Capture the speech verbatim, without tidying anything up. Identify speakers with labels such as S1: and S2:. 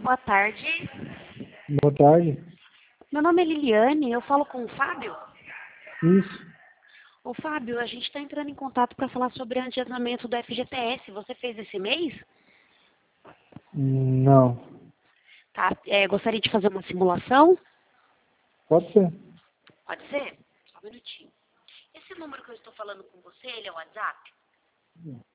S1: Boa tarde.
S2: Boa tarde.
S1: Meu nome é Liliane, eu falo com o Fábio.
S2: Isso.
S1: Ô Fábio, a gente está entrando em contato para falar sobre adiantamento do F G T S. Você fez esse mês?
S2: Não.
S1: Tá. É, gostaria de fazer uma simulação?
S2: Pode ser.
S1: Pode ser? Só um minutinho. Esse número que eu estou falando com você, ele é o WhatsApp?